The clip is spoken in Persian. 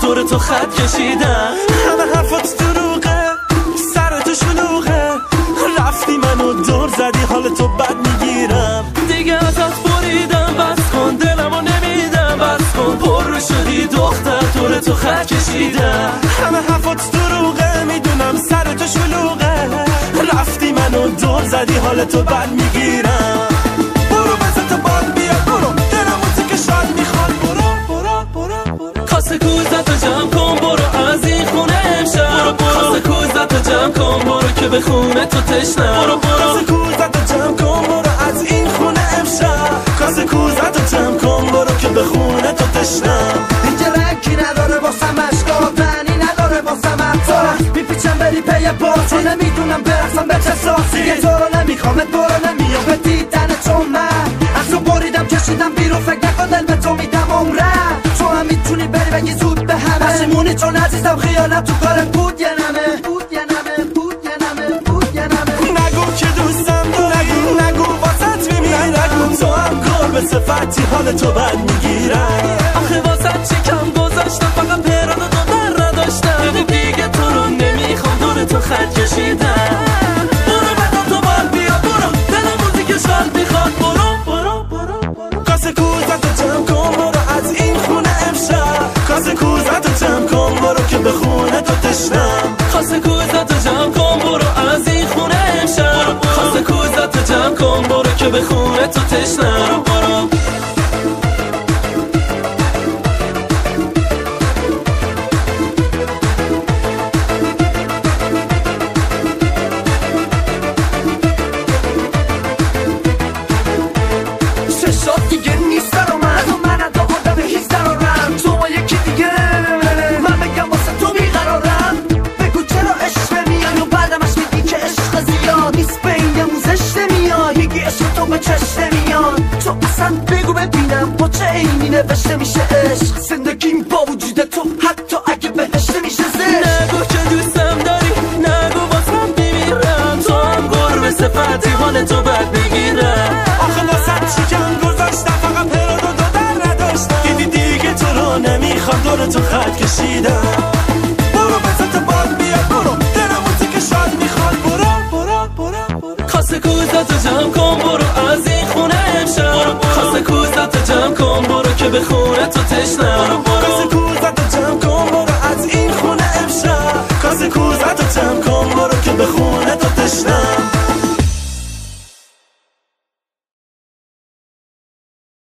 دور تو خط کشیدم. همه حرفات دروغه، سر تو شلوغه، رفتی منو دور زدی حال تو بد میگیرم. دیگه ازت بریدم، بس کن دلمو نمیدم، بس کن پر شدی دختر دور تو خط کشیدم. همه حرفات دروغه، میدونم سر تو شلوغه، رفتی منو دور زدی حال تو بد میگیرم. برو بزن تو باد بیا برو، دلم موزیک شاد میخواد برو برو برو برو. کاسه کوزتو جمع کن برو از این خونه امشب. برو برو کاسه کوزتو جمع کن برو که به خونه تو تشنم. برو برو کاسه کوزتو جمع کن برو از این خونه امشب. کاسه کوزتو جمع کن برو که به خونه تو تشنم. اینجا رنگی نداره واسم اشکا، تنی نداره واسم حتی میپیچم بری پی باز، چون نمیدونم برقصم به چه ساسی. یه تو رو نمیخوامت برو نمیام به دیدن، چون من از تو بریدم کشیدم بیرون، فکر نکن دل به تو میدم عمرم. تو هم میتونی بری بگی زود به همه پشیمونی، چون عزیزم خیانت تو کارت بود یه نمه بود یه نمه بود یه نمه بود یه نمه. نگو که دوستم داری، نگو واسط میمیرم، نگو تو هم گل به صفتی حال تو بد میگیرم. آخه واسط چکم گذاشتم فقط پراد و در نداشتم. دیگه تو رو نمیخوام دور تو خط کشیدم. برو بدا تو بال بیا برو، دلم موزیک شاد میخواد برو برو برو برو. کاسه کوزتو جمع کن برو از این خونه امشب. کاسه کوزتو جمع کن برو که به خونه تو تشنم. کاسه کوزتو جمع کن برو از این خونه امشب. کاسه کوزتو جمع کن برو که به خونه تو تشنم. برو برو دیگه نیست برا من، تو من از آدم هیچ درارم، تو ما یکی دیگه من بگم واسه تو بیقرارم. بگو چرا عشق میای و بعدمش میگی که عشق زیاد نیست، به این موزش نمیاد، میگی عشق تو به چشم نمیاد. تو اصلا بگو ببینم با چه عینی نوشته میشه عشق، زندگیم با وجود تو حتی اگه بهش نمیشه زشت. نگو که دوستم داری، نگو واسم میمیرم، تو هم گربه صفتی حال تو بد میگیرم. آخه واسه چیکم گذاشتم فقط پراد و در نداشتم. دیدی دیگه تو رو نمیخوام دور تو خط کشیدم. برو بزن تو باد بیا برو، دلم موزیک شاد میخواد برو برو برو برو. کاسه کوزتو جمع کن برو از این خونه امشب. کاسه کوزتو جمع کن برو که به خونه تو تشنم. کاسه کوزتو جمع کن برو از این خونه امشب.